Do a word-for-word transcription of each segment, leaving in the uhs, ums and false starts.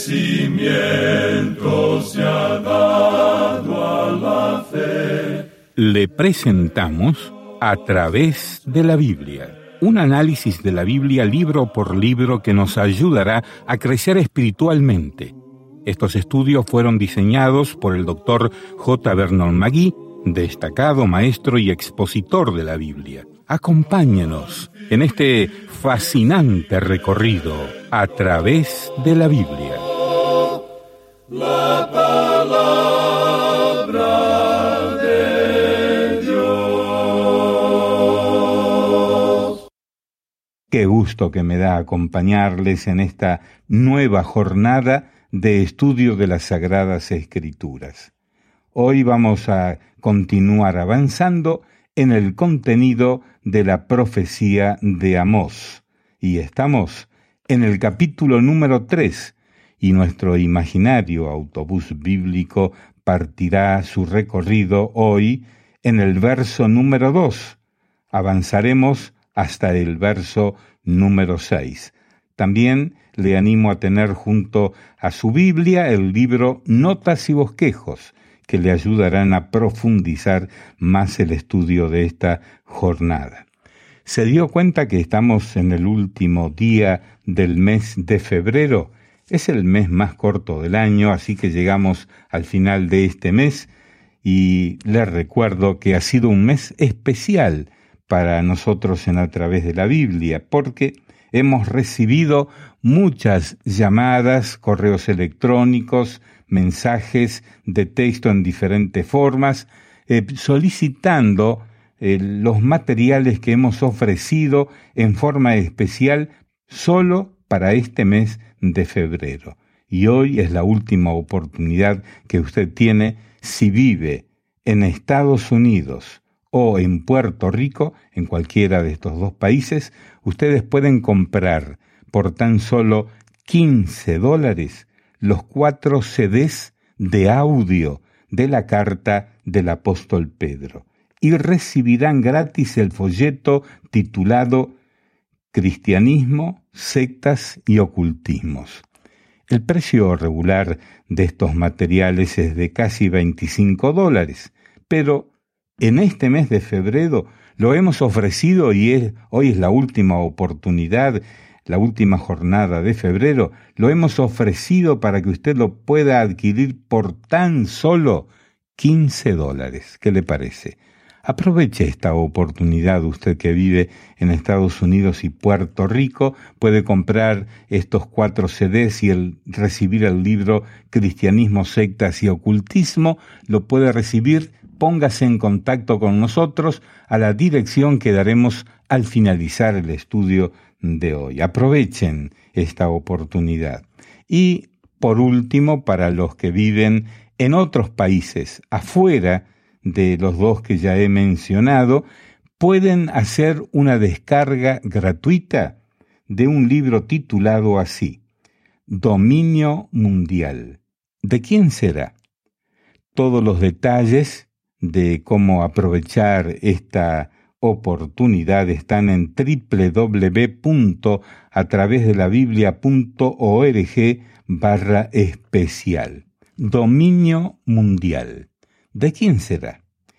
crecimiento se ha dado a la fe. Le presentamos A través de la Biblia, un análisis de la Biblia libro por libro que nos ayudará a crecer espiritualmente. Estos estudios fueron diseñados por el doctor J. Vernon McGee, destacado maestro y expositor de la Biblia. Acompáñenos en este fascinante recorrido a través de la Biblia. La palabra de Dios. Qué gusto que me da acompañarles en esta nueva jornada de estudio de las Sagradas Escrituras. Hoy vamos a continuar avanzando en el contenido de la profecía de Amós, y estamos en el capítulo número tres, y nuestro imaginario autobús bíblico partirá su recorrido hoy en el verso número dos. Avanzaremos hasta el verso número seis. También le animo a tener junto a su Biblia el libro Notas y Bosquejos, que le ayudarán a profundizar más el estudio de esta jornada. ¿Se dio cuenta que estamos en el último día del mes de febrero? Es el mes más corto del año, así que llegamos al final de este mes y les recuerdo que ha sido un mes especial para nosotros en A Través de la Biblia, porque hemos recibido muchas llamadas, correos electrónicos, mensajes de texto en diferentes formas, eh, solicitando eh, los materiales que hemos ofrecido en forma especial solo para este mes de febrero. Y hoy es la última oportunidad que usted tiene si vive en Estados Unidos o en Puerto Rico, en cualquiera de estos dos países. Ustedes pueden comprar por tan solo quince dólares los cuatro C Ds de audio de la carta del apóstol Pedro y recibirán gratis el folleto titulado Cristianismo, sectas y ocultismos. El precio regular de estos materiales es de casi veinticinco dólares, pero en este mes de febrero lo hemos ofrecido y es, hoy es la última oportunidad, la última jornada de febrero, lo hemos ofrecido para que usted lo pueda adquirir por tan solo quince dólares. ¿Qué le parece? Aproveche esta oportunidad, usted que vive en Estados Unidos y Puerto Rico, puede comprar estos cuatro C Ds y el, recibir el libro Cristianismo, sectas y ocultismo, lo puede recibir. Póngase en contacto con nosotros a la dirección que daremos al finalizar el estudio de hoy. Aprovechen esta oportunidad. Y por último, para los que viven en otros países afuera de los dos que ya he mencionado, pueden hacer una descarga gratuita de un libro titulado así: Dominio Mundial. ¿De quién será? Todos los detalles de cómo aprovechar esta oportunidad están en doble u doble u doble u punto a través de la biblia punto org barra especial. Dominio Mundial. ¿De quién será?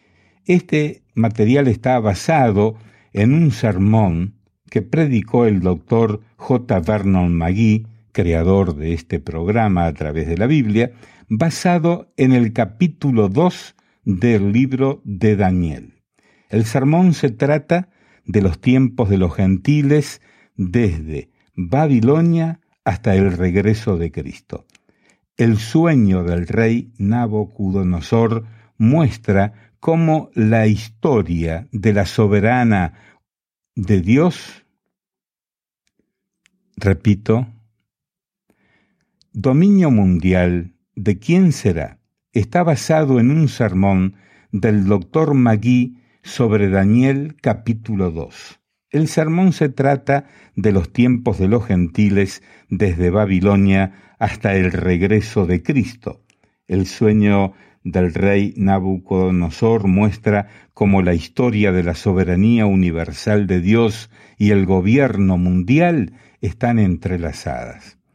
Este material está basado en un sermón que predicó el doctor J. Vernon McGee, creador de este programa A Través de la Biblia, basado en el capítulo dos del libro de Daniel. El sermón se trata de los tiempos de los gentiles desde Babilonia hasta el regreso de Cristo. El sueño del rey Nabucodonosor muestra cómo la historia de la soberana de Dios, repito, dominio mundial, ¿de quién será? Está basado en un sermón del doctor McGee sobre Daniel capítulo dos. El sermón se trata de los tiempos de los gentiles desde Babilonia hasta el regreso de Cristo. El sueño del rey Nabucodonosor muestra cómo la historia de la soberanía universal de Dios y el gobierno mundial están entrelazadas.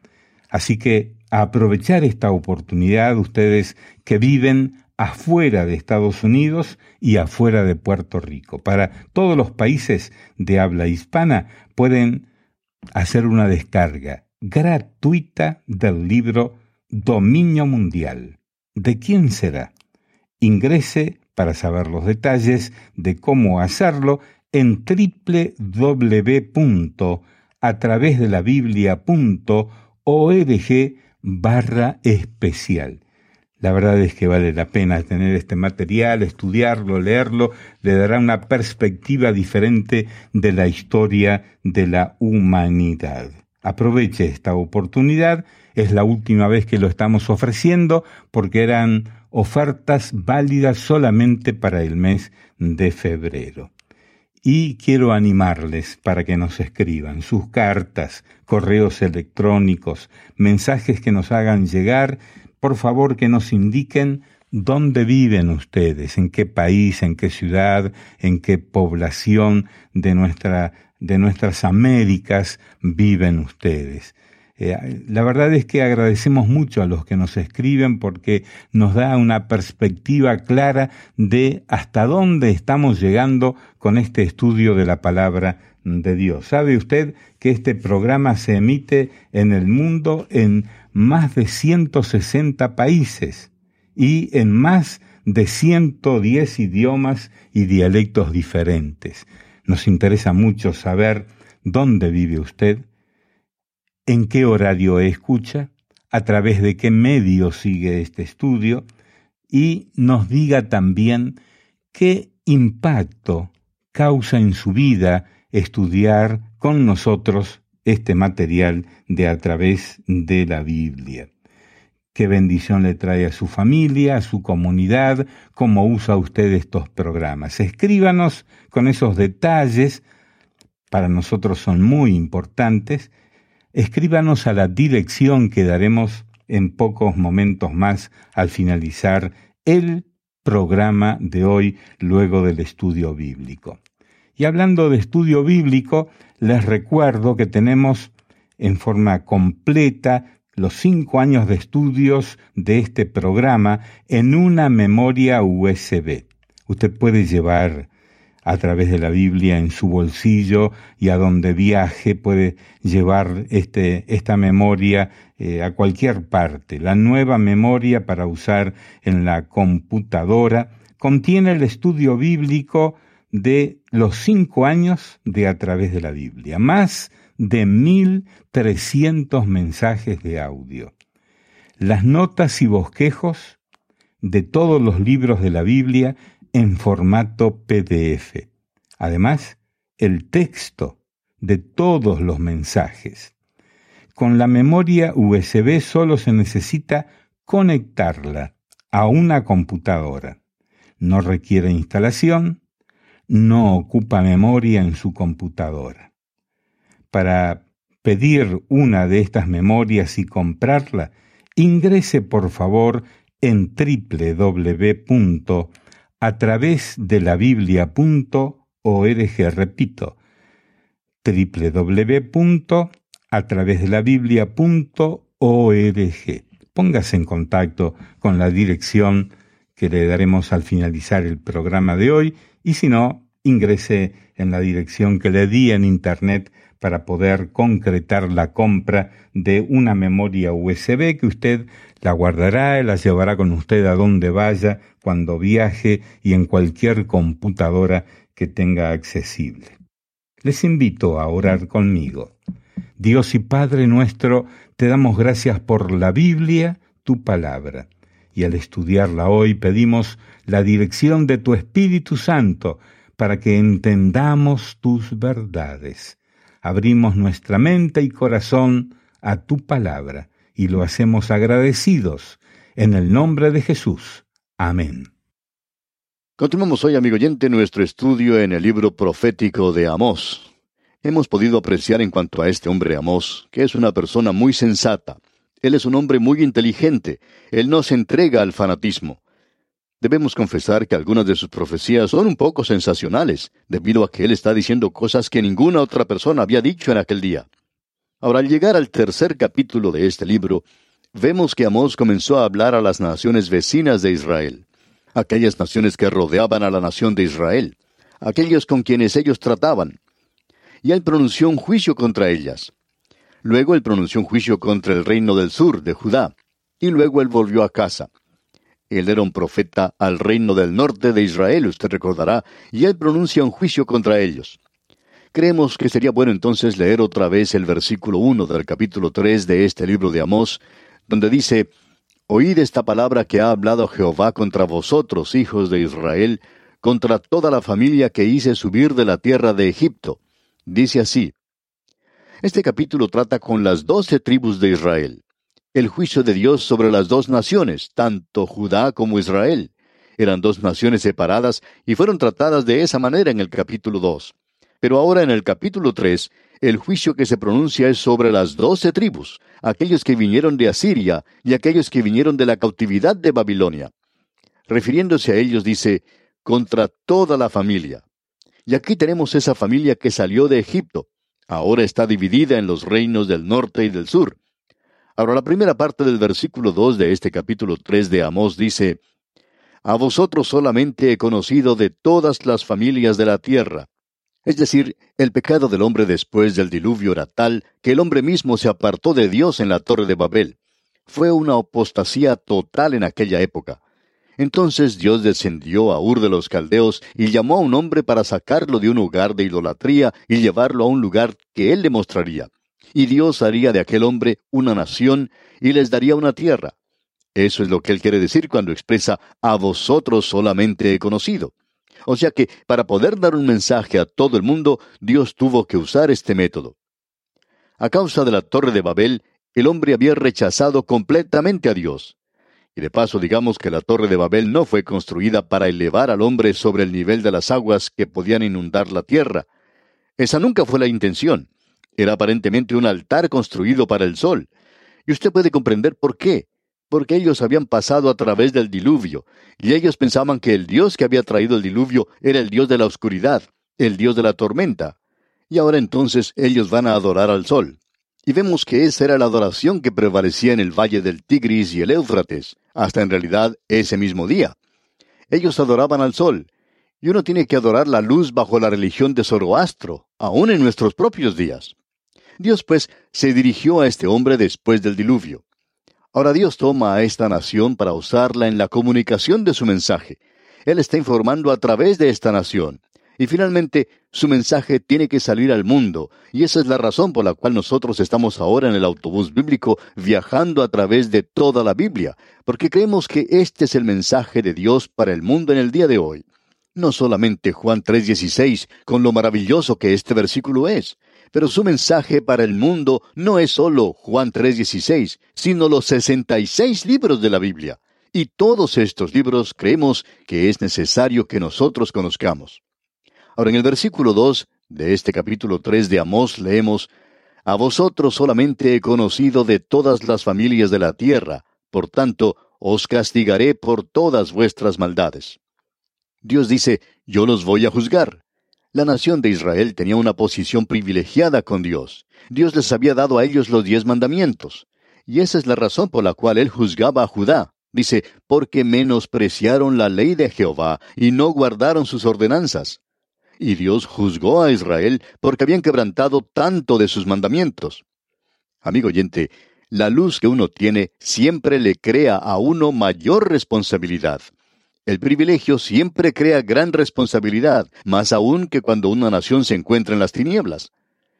Así que a aprovechar esta oportunidad, ustedes que viven afuera de Estados Unidos y afuera de Puerto Rico. Para todos los países de habla hispana pueden hacer una descarga gratuita del libro Dominio Mundial. ¿De quién será? Ingrese para saber los detalles de cómo hacerlo en doble u doble u doble u punto a través de la biblia punto org barra especial. La verdad es que vale la pena tener este material, estudiarlo, leerlo, le dará una perspectiva diferente de la historia de la humanidad. Aproveche esta oportunidad, es la última vez que lo estamos ofreciendo porque eran ofertas válidas solamente para el mes de febrero. Y quiero animarles para que nos escriban sus cartas, correos electrónicos, mensajes que nos hagan llegar. Por favor, que nos indiquen dónde viven ustedes, en qué país, en qué ciudad, en qué población de nuestra, de nuestras Américas viven ustedes. Eh, la verdad es que agradecemos mucho a los que nos escriben porque nos da una perspectiva clara de hasta dónde estamos llegando con este estudio de la palabra de Dios. ¿Sabe usted que este programa se emite en el mundo en más de ciento sesenta países y en más de ciento diez idiomas y dialectos diferentes? Nos interesa mucho saber dónde vive usted, en qué horario escucha, a través de qué medio sigue este estudio, y nos diga también qué impacto causa en su vida estudiar con nosotros este material de a través de la Biblia. Qué bendición le trae a su familia, a su comunidad, cómo usa usted estos programas. Escríbanos con esos detalles, para nosotros son muy importantes. Escríbanos a la dirección que daremos en pocos momentos más al finalizar el programa de hoy, luego del estudio bíblico. Y hablando de estudio bíblico, les recuerdo que tenemos en forma completa los cinco años de estudios de este programa en una memoria U S B. Usted puede llevar a través de la Biblia en su bolsillo y a donde viaje puede llevar este, esta memoria eh, a cualquier parte. La nueva memoria para usar en la computadora contiene el estudio bíblico de los cinco años de A Través de la Biblia, más de mil trescientos mensajes de audio, las notas y bosquejos de todos los libros de la Biblia en formato P D F. Además, el texto de todos los mensajes. Con la memoria U S B solo se necesita conectarla a una computadora. No requiere instalación, no ocupa memoria en su computadora. Para pedir una de estas memorias y comprarla, ingrese por favor en doble u doble u doble u punto a través de la biblia punto org. Repito, doble u doble u doble u punto a través de la biblia punto org. Póngase en contacto con la dirección que le daremos al finalizar el programa de hoy, y si no, ingrese en la dirección que le di en internet para poder concretar la compra de una memoria U S B que usted la guardará y la llevará con usted a donde vaya, cuando viaje y en cualquier computadora que tenga accesible. Les invito a orar conmigo. Dios y Padre nuestro, te damos gracias por la Biblia, tu palabra, y al estudiarla hoy pedimos la dirección de tu Espíritu Santo para que entendamos tus verdades. Abrimos nuestra mente y corazón a tu palabra y lo hacemos agradecidos en el nombre de Jesús. Amén. Continuamos hoy, amigo oyente, nuestro estudio en el libro profético de Amós. Hemos podido apreciar en cuanto a este hombre Amós, que es una persona muy sensata. Él es un hombre muy inteligente. Él no se entrega al fanatismo. Debemos confesar que algunas de sus profecías son un poco sensacionales, debido a que él está diciendo cosas que ninguna otra persona había dicho en aquel día. Ahora, al llegar al tercer capítulo de este libro, vemos que Amós comenzó a hablar a las naciones vecinas de Israel, aquellas naciones que rodeaban a la nación de Israel, aquellos con quienes ellos trataban. Y él pronunció un juicio contra ellas. Luego él pronunció un juicio contra el reino del sur, de Judá, y luego él volvió a casa. Él era un profeta al reino del norte de Israel, usted recordará, y él pronuncia un juicio contra ellos. Creemos que sería bueno entonces leer otra vez el versículo uno del capítulo tres de este libro de Amós, donde dice: «Oíd esta palabra que ha hablado Jehová contra vosotros, hijos de Israel, contra toda la familia que hice subir de la tierra de Egipto». Dice así. Este capítulo trata con las doce tribus de Israel. El juicio de Dios sobre las dos naciones, tanto Judá como Israel. Eran dos naciones separadas y fueron tratadas de esa manera en el capítulo dos. Pero ahora en el capítulo tres, el juicio que se pronuncia es sobre las doce tribus, aquellos que vinieron de Asiria y aquellos que vinieron de la cautividad de Babilonia. Refiriéndose a ellos dice, contra toda la familia. Y aquí tenemos esa familia que salió de Egipto. Ahora está dividida en los reinos del norte y del sur. Ahora la primera parte del versículo dos de este capítulo tres de Amós dice: «A vosotros solamente he conocido de todas las familias de la tierra». Es decir, el pecado del hombre después del diluvio era tal que el hombre mismo se apartó de Dios en la Torre de Babel. Fue una apostasía total en aquella época. Entonces Dios descendió a Ur de los Caldeos y llamó a un hombre para sacarlo de un lugar de idolatría y llevarlo a un lugar que él le mostraría. Y Dios haría de aquel hombre una nación y les daría una tierra. Eso es lo que él quiere decir cuando expresa «a vosotros solamente he conocido». O sea que, para poder dar un mensaje a todo el mundo, Dios tuvo que usar este método. A causa de la Torre de Babel, el hombre había rechazado completamente a Dios. Y de paso digamos que la Torre de Babel no fue construida para elevar al hombre sobre el nivel de las aguas que podían inundar la tierra. Esa nunca fue la intención. Era aparentemente un altar construido para el sol. Y usted puede comprender por qué. Porque ellos habían pasado a través del diluvio, y ellos pensaban que el Dios que había traído el diluvio era el Dios de la oscuridad, el Dios de la tormenta. Y ahora entonces ellos van a adorar al sol. Y vemos que esa era la adoración que prevalecía en el valle del Tigris y el Éufrates, hasta en realidad ese mismo día. Ellos adoraban al sol, y uno tiene que adorar la luz bajo la religión de Zoroastro, aún en nuestros propios días. Dios, pues, se dirigió a este hombre después del diluvio. Ahora Dios toma a esta nación para usarla en la comunicación de su mensaje. Él está informando a través de esta nación. Y finalmente, su mensaje tiene que salir al mundo. Y esa es la razón por la cual nosotros estamos ahora en el autobús bíblico viajando a través de toda la Biblia. Porque creemos que este es el mensaje de Dios para el mundo en el día de hoy. No solamente Juan tres dieciséis, con lo maravilloso que este versículo es. Pero su mensaje para el mundo no es solo Juan tres dieciséis, sino los sesenta y seis libros de la Biblia. Y todos estos libros creemos que es necesario que nosotros conozcamos. Ahora en el versículo dos de este capítulo tres de Amós leemos: «A vosotros solamente he conocido de todas las familias de la tierra, por tanto os castigaré por todas vuestras maldades». Dios dice: «Yo los voy a juzgar». La nación de Israel tenía una posición privilegiada con Dios. Dios les había dado a ellos los diez mandamientos. Y esa es la razón por la cual él juzgaba a Judá. Dice, porque menospreciaron la ley de Jehová y no guardaron sus ordenanzas. Y Dios juzgó a Israel porque habían quebrantado tanto de sus mandamientos. Amigo oyente, la luz que uno tiene siempre le crea a uno mayor responsabilidad. El privilegio siempre crea gran responsabilidad, más aún que cuando una nación se encuentra en las tinieblas.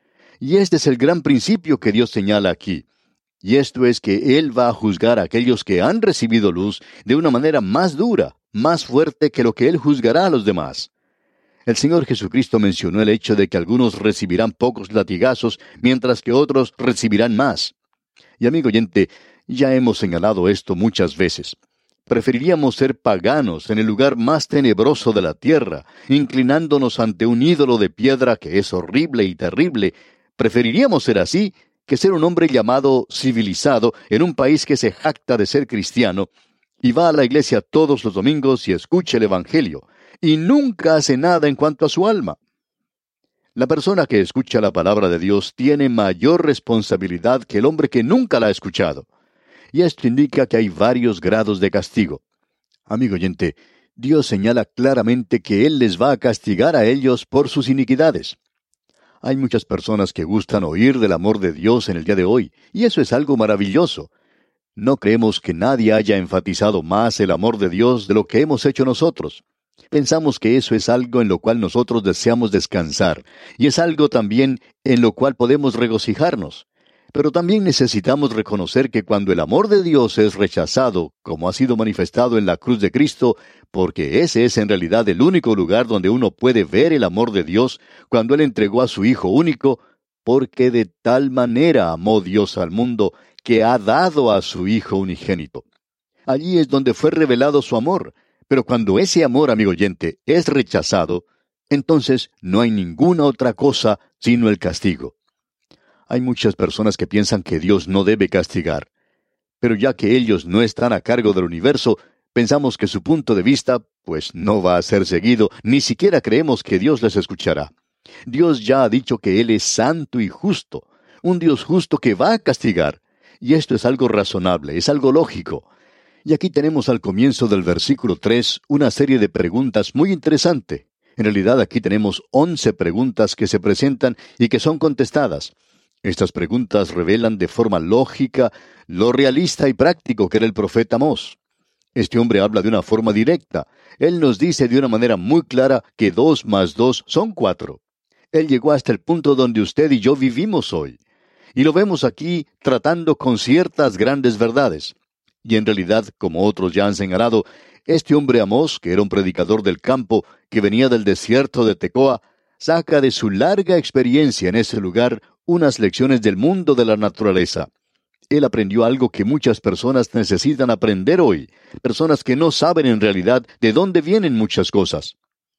Y este es el gran principio que Dios señala aquí. Y esto es que Él va a juzgar a aquellos que han recibido luz de una manera más dura, más fuerte que lo que Él juzgará a los demás. El Señor Jesucristo mencionó el hecho de que algunos recibirán pocos latigazos, mientras que otros recibirán más. Y amigo oyente, ya hemos señalado esto muchas veces. Preferiríamos ser paganos en el lugar más tenebroso de la tierra, inclinándonos ante un ídolo de piedra que es horrible y terrible. Preferiríamos ser así que ser un hombre llamado civilizado en un país que se jacta de ser cristiano y va a la iglesia todos los domingos y escucha el Evangelio, y nunca hace nada en cuanto a su alma. La persona que escucha la palabra de Dios tiene mayor responsabilidad que el hombre que nunca la ha escuchado. Y esto indica que hay varios grados de castigo. Amigo oyente, Dios señala claramente que Él les va a castigar a ellos por sus iniquidades. Hay muchas personas que gustan oír del amor de Dios en el día de hoy, y eso es algo maravilloso. No creemos que nadie haya enfatizado más el amor de Dios de lo que hemos hecho nosotros. Pensamos que eso es algo en lo cual nosotros deseamos descansar, y es algo también en lo cual podemos regocijarnos. Pero también necesitamos reconocer que cuando el amor de Dios es rechazado, como ha sido manifestado en la cruz de Cristo, porque ese es en realidad el único lugar donde uno puede ver el amor de Dios, cuando Él entregó a su Hijo único, porque de tal manera amó Dios al mundo, que ha dado a su Hijo unigénito. Allí es donde fue revelado su amor, pero cuando ese amor, amigo oyente, es rechazado, entonces no hay ninguna otra cosa sino el castigo. Hay muchas personas que piensan que Dios no debe castigar. Pero ya que ellos no están a cargo del universo, pensamos que su punto de vista, pues no va a ser seguido, ni siquiera creemos que Dios les escuchará. Dios ya ha dicho que Él es santo y justo, un Dios justo que va a castigar. Y esto es algo razonable, es algo lógico. Y aquí tenemos al comienzo del versículo tres una serie de preguntas muy interesante. En realidad aquí tenemos once preguntas que se presentan y que son contestadas. Estas preguntas revelan de forma lógica lo realista y práctico que era el profeta Amós. Este hombre habla de una forma directa. Él nos dice de una manera muy clara que dos más dos son cuatro. Él llegó hasta el punto donde usted y yo vivimos hoy. Y lo vemos aquí tratando con ciertas grandes verdades. Y en realidad, como otros ya han señalado, este hombre Amós, que era un predicador del campo, que venía del desierto de Tecoa, saca de su larga experiencia en ese lugar unas lecciones del mundo de la naturaleza. Él aprendió algo que muchas personas necesitan aprender hoy, personas que no saben en realidad de dónde vienen muchas cosas.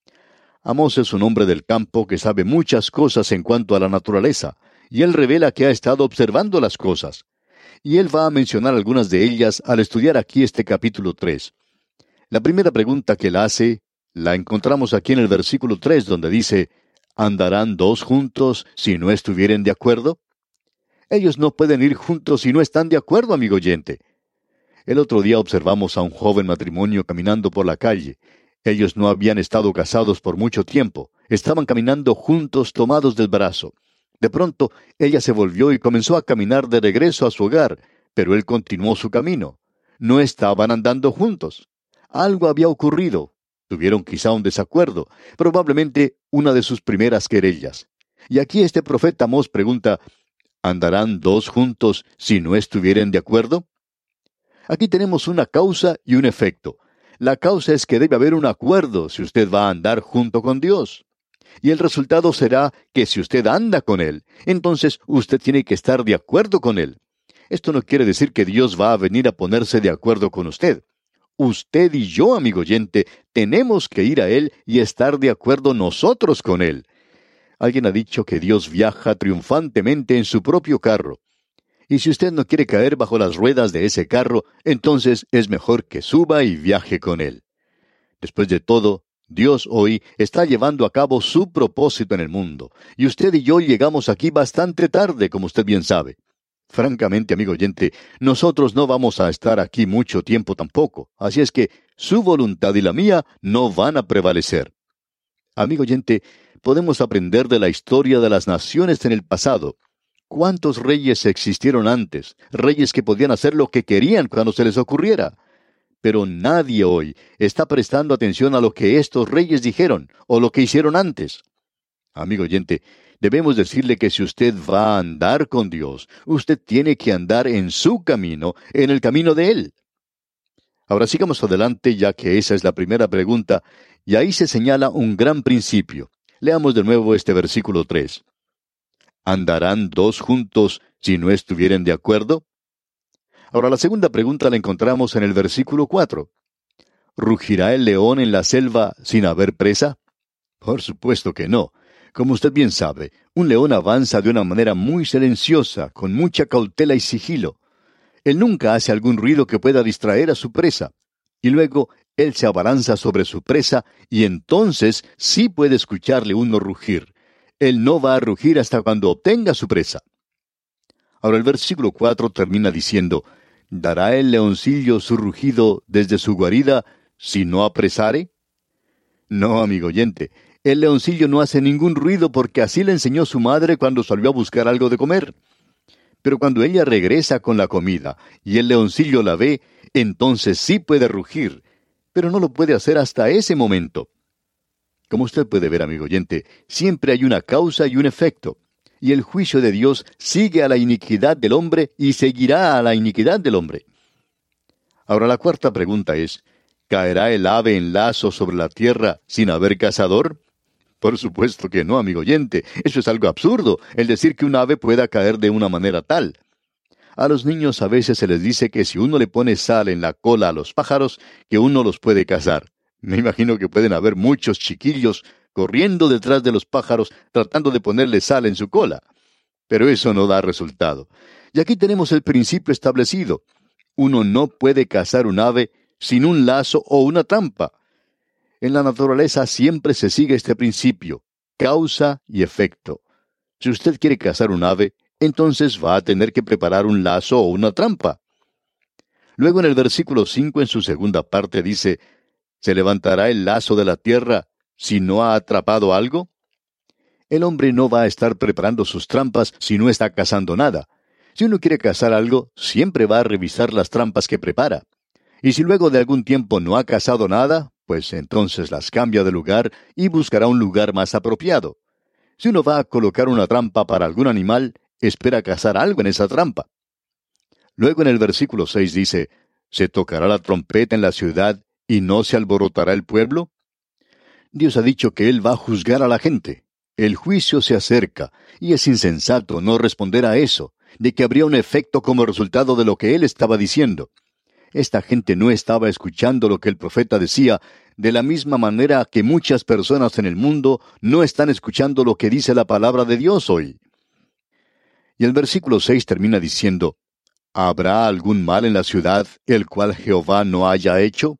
Amós es un hombre del campo que sabe muchas cosas en cuanto a la naturaleza, y él revela que ha estado observando las cosas. Y él va a mencionar algunas de ellas al estudiar aquí este capítulo tres. La primera pregunta que él hace, la encontramos aquí en el versículo tres, donde dice, ¿andarán dos juntos si no estuvieren de acuerdo? Ellos no pueden ir juntos si no están de acuerdo, amigo oyente. El otro día observamos a un joven matrimonio caminando por la calle. Ellos no habían estado casados por mucho tiempo. Estaban caminando juntos tomados del brazo. De pronto, ella se volvió y comenzó a caminar de regreso a su hogar, pero él continuó su camino. No estaban andando juntos. Algo había ocurrido. Tuvieron quizá un desacuerdo, probablemente una de sus primeras querellas. Y aquí este profeta Amós pregunta, ¿andarán dos juntos si no estuvieren de acuerdo? Aquí tenemos una causa y un efecto. La causa es que debe haber un acuerdo si usted va a andar junto con Dios. Y el resultado será que si usted anda con Él, entonces usted tiene que estar de acuerdo con Él. Esto no quiere decir que Dios va a venir a ponerse de acuerdo con usted. Usted y yo, amigo oyente, tenemos que ir a Él y estar de acuerdo nosotros con Él. Alguien ha dicho que Dios viaja triunfantemente en su propio carro. Y si usted no quiere caer bajo las ruedas de ese carro, entonces es mejor que suba y viaje con Él. Después de todo, Dios hoy está llevando a cabo su propósito en el mundo, y usted y yo llegamos aquí bastante tarde, como usted bien sabe. Francamente, amigo oyente, nosotros no vamos a estar aquí mucho tiempo tampoco, así es que su voluntad y la mía no van a prevalecer. Amigo oyente, podemos aprender de la historia de las naciones en el pasado. ¿Cuántos reyes existieron antes? Reyes que podían hacer lo que querían cuando se les ocurriera. Pero nadie hoy está prestando atención a lo que estos reyes dijeron o lo que hicieron antes. Amigo oyente, debemos decirle que si usted va a andar con Dios, usted tiene que andar en su camino, en el camino de Él. Ahora sigamos adelante, ya que esa es la primera pregunta, y ahí se señala un gran principio. Leamos de nuevo este versículo tres. ¿Andarán dos juntos si no estuvieren de acuerdo? Ahora la segunda pregunta la encontramos en el versículo cuatro. ¿Rugirá el león en la selva sin haber presa? Por supuesto que no. Como usted bien sabe, un león avanza de una manera muy silenciosa, con mucha cautela y sigilo. Él nunca hace algún ruido que pueda distraer a su presa. Y luego, él se abalanza sobre su presa, y entonces sí puede escucharle uno rugir. Él no va a rugir hasta cuando obtenga su presa. Ahora el versículo cuatro termina diciendo, ¿dará el leoncillo su rugido desde su guarida si no apresare? No, amigo oyente, el leoncillo no hace ningún ruido porque así le enseñó su madre cuando salió a buscar algo de comer. Pero cuando ella regresa con la comida y el leoncillo la ve, entonces sí puede rugir, pero no lo puede hacer hasta ese momento. Como usted puede ver, amigo oyente, siempre hay una causa y un efecto, y el juicio de Dios sigue a la iniquidad del hombre y seguirá a la iniquidad del hombre. Ahora la cuarta pregunta es, ¿caerá el ave en lazo sobre la tierra sin haber cazador? Por supuesto que no, amigo oyente. Eso es algo absurdo, el decir que un ave pueda caer de una manera tal. A los niños a veces se les dice que si uno le pone sal en la cola a los pájaros, que uno los puede cazar. Me imagino que pueden haber muchos chiquillos corriendo detrás de los pájaros tratando de ponerle sal en su cola. Pero eso no da resultado. Y aquí tenemos el principio establecido. Uno no puede cazar un ave sin un lazo o una trampa. En la naturaleza siempre se sigue este principio, causa y efecto. Si usted quiere cazar un ave, entonces va a tener que preparar un lazo o una trampa. Luego en el versículo cinco, en su segunda parte, dice, ¿se levantará el lazo de la tierra si no ha atrapado algo? El hombre no va a estar preparando sus trampas si no está cazando nada. Si uno quiere cazar algo, siempre va a revisar las trampas que prepara. Y si luego de algún tiempo no ha cazado nada, pues entonces las cambia de lugar y buscará un lugar más apropiado. Si uno va a colocar una trampa para algún animal, espera cazar algo en esa trampa. Luego en el versículo seis dice, ¿se tocará la trompeta en la ciudad y no se alborotará el pueblo? Dios ha dicho que Él va a juzgar a la gente. El juicio se acerca, y es insensato no responder a eso, de que habría un efecto como resultado de lo que Él estaba diciendo. Esta gente no estaba escuchando lo que el profeta decía, de la misma manera que muchas personas en el mundo no están escuchando lo que dice la palabra de Dios hoy. Y el versículo seis termina diciendo, ¿habrá algún mal en la ciudad, el cual Jehová no haya hecho?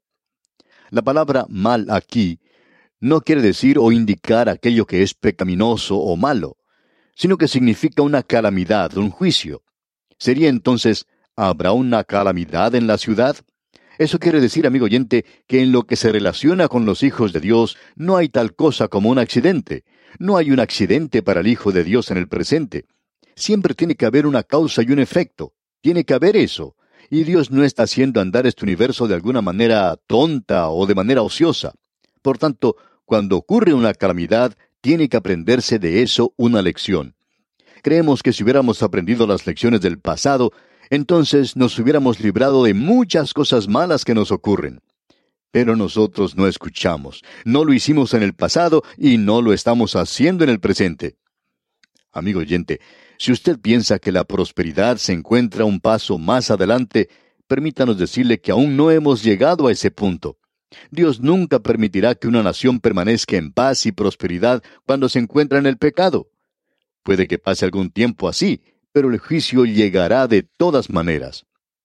La palabra mal aquí no quiere decir o indicar aquello que es pecaminoso o malo, sino que significa una calamidad, un juicio. Sería entonces, ¿habrá una calamidad en la ciudad? Eso quiere decir, amigo oyente, que en lo que se relaciona con los hijos de Dios no hay tal cosa como un accidente. No hay un accidente para el Hijo de Dios en el presente. Siempre tiene que haber una causa y un efecto. Tiene que haber eso. Y Dios no está haciendo andar este universo de alguna manera tonta o de manera ociosa. Por tanto, cuando ocurre una calamidad, tiene que aprenderse de eso una lección. Creemos que si hubiéramos aprendido las lecciones del pasado, entonces nos hubiéramos librado de muchas cosas malas que nos ocurren. Pero nosotros no escuchamos. No lo hicimos en el pasado y no lo estamos haciendo en el presente. Amigo oyente, si usted piensa que la prosperidad se encuentra un paso más adelante, permítanos decirle que aún no hemos llegado a ese punto. Dios nunca permitirá que una nación permanezca en paz y prosperidad cuando se encuentra en el pecado. Puede que pase algún tiempo así, pero el juicio llegará de todas maneras.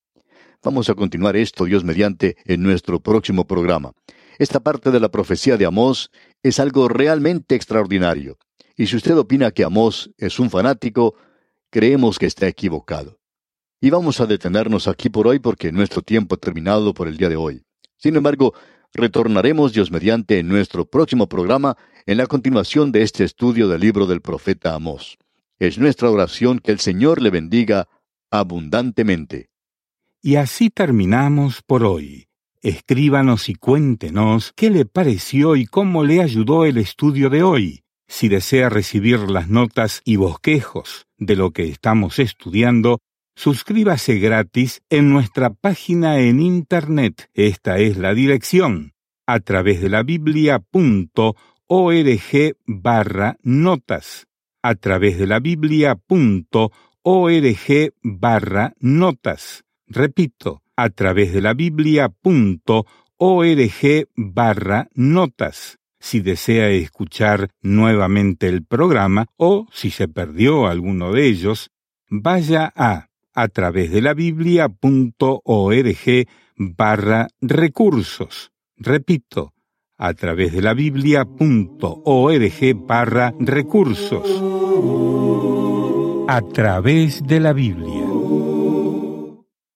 Vamos a continuar esto, Dios mediante, en nuestro próximo programa. Esta parte de la profecía de Amós es algo realmente extraordinario. Y si usted opina que Amós es un fanático, creemos que está equivocado. Y vamos a detenernos aquí por hoy porque nuestro tiempo ha terminado por el día de hoy. Sin embargo, retornaremos Dios mediante en nuestro próximo programa en la continuación de este estudio del libro del profeta Amós. Es nuestra oración que el Señor le bendiga abundantemente. Y así terminamos por hoy. Escríbanos y cuéntenos qué le pareció y cómo le ayudó el estudio de hoy. Si desea recibir las notas y bosquejos de lo que estamos estudiando, suscríbase gratis en nuestra página en Internet. Esta es la dirección, a través de la biblia punto org barra notas. A través de la biblia punto org barra notas. Repito, a través de la biblia punto org barra notas. Si desea escuchar nuevamente el programa o si se perdió alguno de ellos, vaya a a través de la biblia punto org barra recursos. Repito, a través de la biblia.org barra recursos. A través de la Biblia.